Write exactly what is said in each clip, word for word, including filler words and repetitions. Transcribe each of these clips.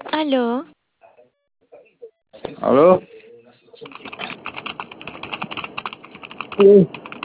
Aló, ¿Aló? Sí.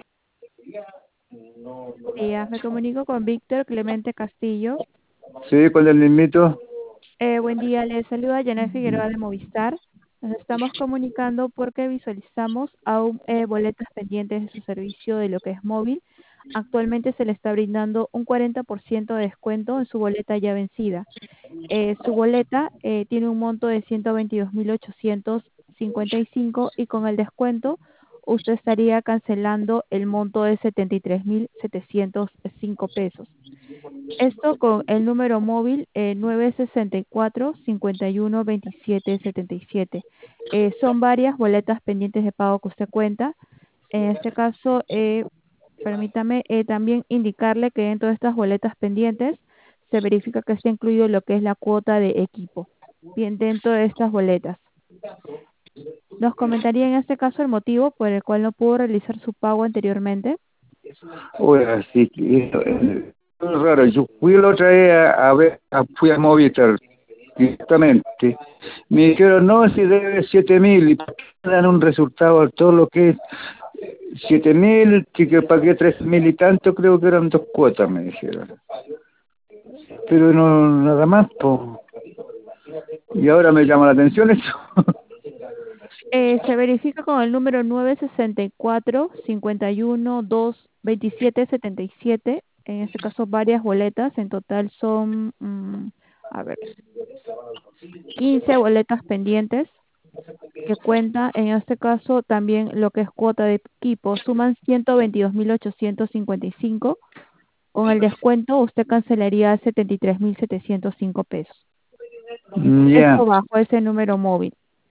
Días, me comunico con Víctor Clemente Castillo. Sí, con el mismito. Eh, buen día, le saluda Janet Figueroa de Movistar. Nos estamos comunicando porque visualizamos aún eh, boletas pendientes de su servicio de lo que es móvil. Actualmente se le está brindando un cuarenta por ciento de descuento en su boleta ya vencida. Eh, su boleta eh, tiene un monto de ciento veintidós mil ochocientos cincuenta y cinco y con el descuento usted estaría cancelando el monto de setenta y tres mil setecientos cinco pesos. Esto con el número móvil eh, nueve sesenta y cuatro, cincuenta y uno, veintisiete setenta y siete. Eh, son varias boletas pendientes de pago que usted cuenta. En este caso, eh, permítame eh, también indicarle que dentro de estas boletas pendientes se verifica que está incluido lo que es la cuota de equipo. Bien, dentro de estas boletas. Nos comentaría en este caso el motivo por el cual no pudo realizar su pago anteriormente. Oiga, sí, que eso es raro. Yo fui la otra vez a, a ver, a- fui a Movistar directamente. Me dijeron, no, si debe siete mil, y me dan un resultado de todo lo que es siete mil, que, que pagué tres mil y tanto, creo que eran dos cuotas, me dijeron. Pero no, nada más, po. Y ahora me llama la atención eso. Eh, se verifica con el número nueve sesenta y cuatro, cincuenta y uno, dos, veintisiete setenta y siete. En este caso, varias boletas. En total son, mm, a ver, quince boletas pendientes que cuenta, en este caso, también lo que es cuota de equipo. Suman ciento veintidós mil ochocientos cincuenta y cinco. Con el descuento, usted cancelaría setenta y tres mil setecientos cinco pesos. Ya. Esto bajo ese número móvil.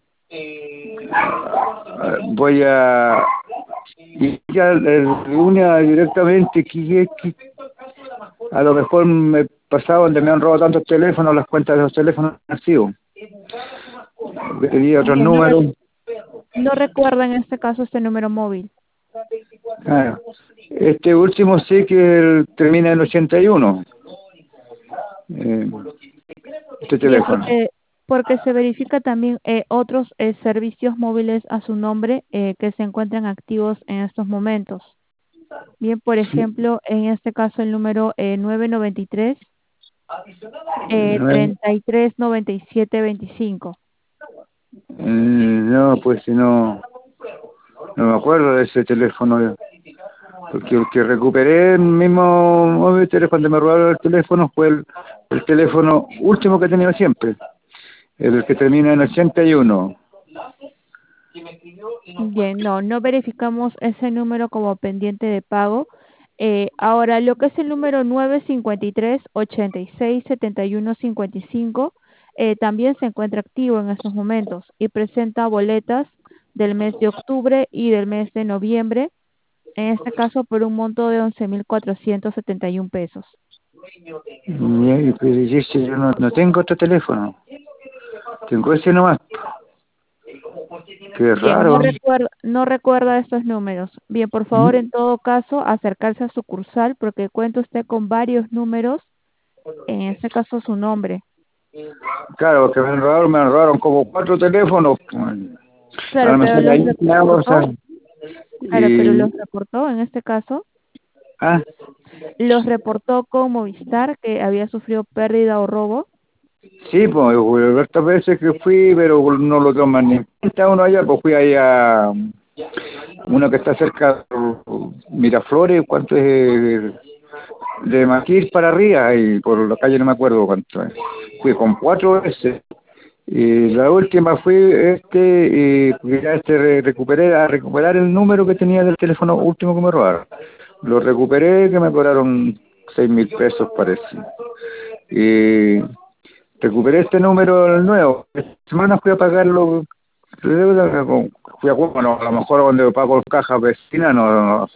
Ah, voy a y ya el lunes directamente que, que- a lo mejor me pasaba donde me han robado tantos teléfonos, las cuentas de los teléfonos han sido, tenía otros Bien, no, re- números. no recuerda en este caso este número móvil. Claro. Este último sí que el- termina en ochenta y uno, eh, este Bien, teléfono. porque, porque se verifica también eh, otros eh, servicios móviles a su nombre eh, que se encuentran activos en estos momentos. Bien, por Sí. ejemplo, en este caso el número eh, nueve noventa y tres, eh, No, treinta y tres noventa y siete veinticinco. mm, no, pues si no, no me acuerdo de ese teléfono. Porque el que recuperé el mismo móvil cuando me robaron el teléfono fue el, el teléfono último que he tenido siempre, el que termina en ochenta y uno. Bien, no, no verificamos ese número como pendiente de pago. Eh, ahora, lo que es el número nueve cincuenta y tres, ochenta y seis, setenta y uno cincuenta y cinco, eh, también se encuentra activo en estos momentos y presenta boletas del mes de octubre y del mes de noviembre, en este caso por un monto de once mil cuatrocientos setenta y uno pesos. Y, ahí, pero y ese yo no, no tengo otro teléfono, tengo ese nomás. Qué Bien, no raro. recuerda, no recuerda estos números. Bien, por favor, en todo caso, acercarse a sucursal porque cuenta usted con varios números, en este caso su nombre. Claro, que me robaron, me robaron como cuatro teléfonos. Claro, Ahora me pero sale los ahí una cosa. reportó, claro, pero Y, los reportó en este caso, ah, los reportó con Movistar que había sufrido pérdida o robo. sí, pues, estas veces que fui, pero no lo toman ni en cuenta uno allá, pues fui ahí a uno que está cerca de Miraflores, ¿cuánto es? De Maquis para arriba, y por la calle no me acuerdo cuánto es. Fui con cuatro veces. Y la última fue este, y ya este re- recuperé, a recuperar el número que tenía del teléfono último que me robaron. Lo recuperé, que me cobraron seis mil pesos parece. Y recuperé este número nuevo. Esta semana fui a pagarlo, fui a, bueno, a lo mejor donde pago caja vecina, no, no,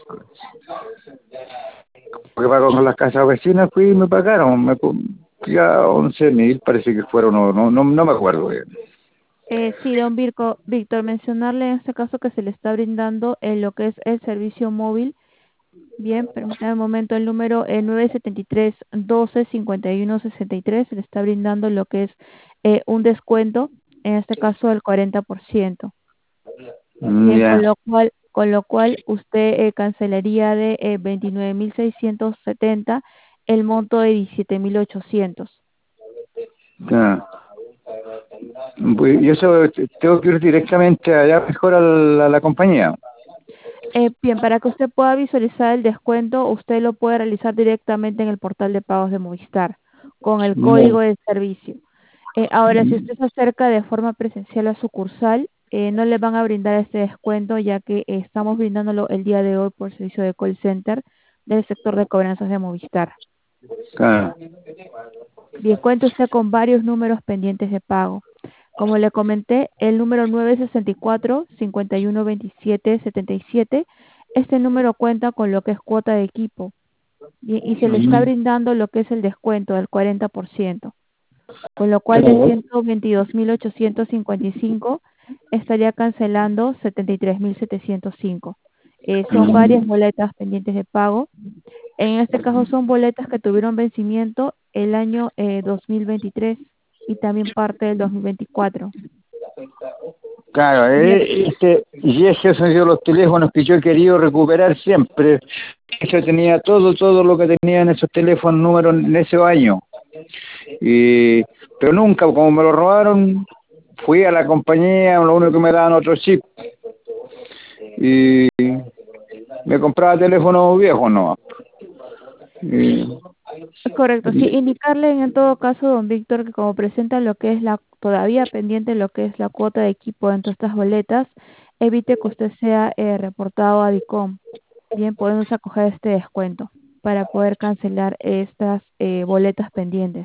porque pago con las casas vecinas, fui y me pagaron, me, co- ya once mil parece que fueron, no, no, no, no me acuerdo bien. Eh, sí, don Virco, Víctor, mencionarle en este caso que se le está brindando en lo que es el servicio móvil Bien, permítame un momento, el número eh, nueve siete tres, doce, cincuenta y uno, sesenta y tres se le está brindando lo que es eh, un descuento, en este caso del cuarenta por ciento. Mm, Bien, con ya, lo cual, con lo cual usted eh, cancelaría de eh, veintinueve mil seiscientos setenta el monto de diecisiete mil ochocientos. ya. Pues, y eso eh, tengo que ir directamente allá mejor a la, a la compañía. Eh, bien, para que usted pueda visualizar el descuento, usted lo puede realizar directamente en el portal de pagos de Movistar con el No. código de servicio. Eh, ahora, si usted se acerca de forma presencial a sucursal, eh, no le van a brindar este descuento ya que eh, estamos brindándolo el día de hoy por servicio de call center del sector de cobranzas de Movistar. Claro. Bien, cuenta usted con varios números pendientes de pago. Como le comenté, el número nueve seis cuatro, cinco uno dos siete, siete siete, este número cuenta con lo que es cuota de equipo. Bien, y se le está Mm, brindando lo que es el descuento del cuarenta por ciento, con lo cual de claro. ciento veintidós mil ochocientos cincuenta y cinco estaría cancelando setenta y tres mil setecientos cinco. Eh, son varias Mm, boletas pendientes de pago. En este caso son boletas que tuvieron vencimiento el año eh, dos mil veintitrés y también parte del dos mil veinticuatro. claro, Bien, eh, este, y esos son yo los teléfonos que yo he querido recuperar siempre. Yo tenía todo, todo lo que tenía en esos teléfonos, números en ese año. Y, pero nunca, como me lo robaron, fui a la compañía, lo único que me daban otro chip. Y me compraba teléfonos viejos, ¿no? Y, correcto. Sí, indicarle en todo caso, don Víctor, que como presenta lo que es la todavía pendiente lo que es la cuota de equipo dentro de estas boletas, evite que usted sea eh, reportado a DICOM. Bien, podemos acoger este descuento para poder cancelar estas eh, boletas pendientes.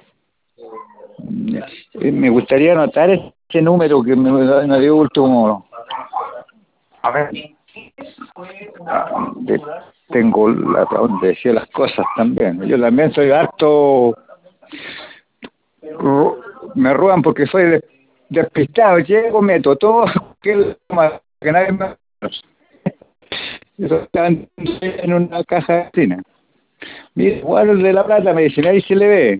eh, me gustaría anotar ese número que me, me dio último. A ver, ah, de- tengo la, donde decía las cosas también. Yo también soy harto, ro- me roban porque soy de- despistado. Llego, meto todo, que, que nadie me... Eso está en en una caja de cocina. Mira, igual el de la plata me dicen, ahí se le ve.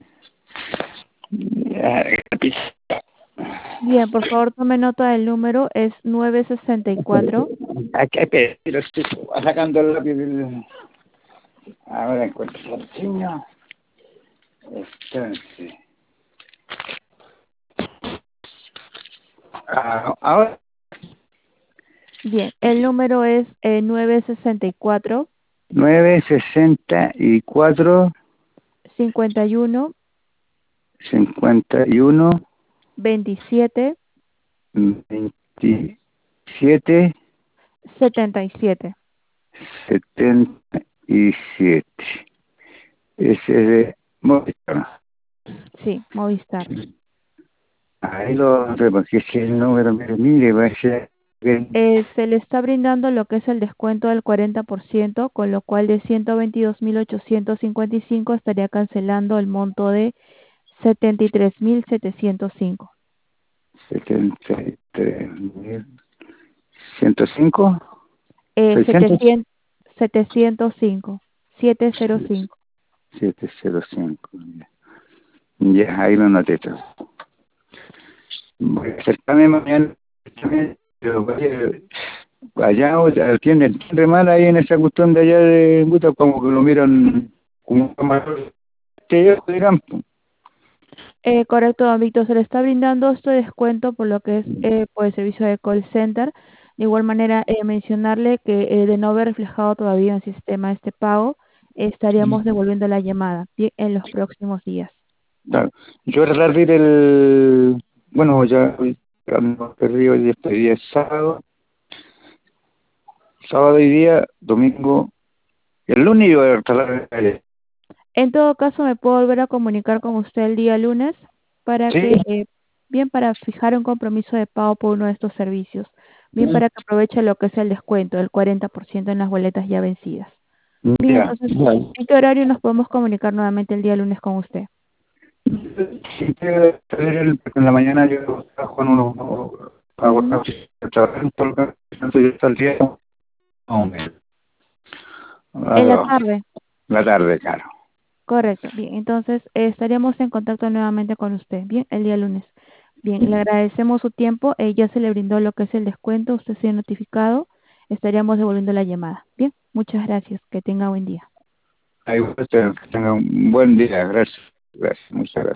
Ya, Bien, por favor tome nota del número, es nueve seis cuatro. aquí, espera, lo estoy sacando el lápiz del... Ahora encuentro el signo. Entonces, ah, ahora Bien, el número es eh, nueve seis cuatro, nueve sesenta y cuatro cincuenta y uno, cincuenta y uno veintisiete, veintisiete setenta y siete. setenta y siete. Ese es de Movistar. Sí, Movistar. Ahí lo porque si el número, mire, mire, va a ser que Eh, se le está brindando lo que es el descuento del cuarenta por ciento, con lo cual de ciento veintidós mil ochocientos cincuenta y cinco estaría cancelando el monto de setenta y tres mil setecientos cinco. setenta y tres mil ciento cinco Eh, seiscientos setecientos, setecientos cinco, setecientos cinco. setecientos cinco. Ya, ahí lo noté todo. Voy a acercarme mañana también, pero vaya, allá o sea, tiene re mal ahí en esa cuestión de allá de puta, como que lo miran como un mayor que ellos dirán, pues. Eh, correcto, don Víctor, se le está brindando este descuento por lo que es eh, por el servicio de call center. De igual manera, eh, mencionarle que eh, de no haber reflejado todavía en el sistema este pago, eh, estaríamos devolviendo la llamada pi- en los próximos días. Claro. Yo voy a tratar de ir el, bueno, ya hoy ando perdido, hoy día este día es sábado, sábado y día, domingo, el lunes yo voy a tratar de ir. En todo caso, me puedo volver a comunicar con usted el día lunes para Sí, que, eh, bien, para fijar un compromiso de pago por uno de estos servicios. Bien, para que aproveche lo que es el descuento del cuarenta por ciento en las boletas ya vencidas. Bien, ya, entonces, bueno. ¿en qué horario nos podemos comunicar nuevamente el día lunes con usted? Sí, que saber el- en la mañana yo trabajo en unos, hago Ujú. trabajo, todo lo que tanto yo saldría más o menos. A En la las tarde. la tarde, claro. Correcto. Bien, entonces eh, estaríamos en contacto nuevamente con usted. Bien, el día lunes. Bien, le agradecemos su tiempo. Eh, ya se le brindó lo que es el descuento. Usted se ha notificado. Estaríamos devolviendo la llamada. Bien, muchas gracias. Que tenga buen día. Ahí usted, que tenga un buen día. Gracias. Gracias. Muchas gracias.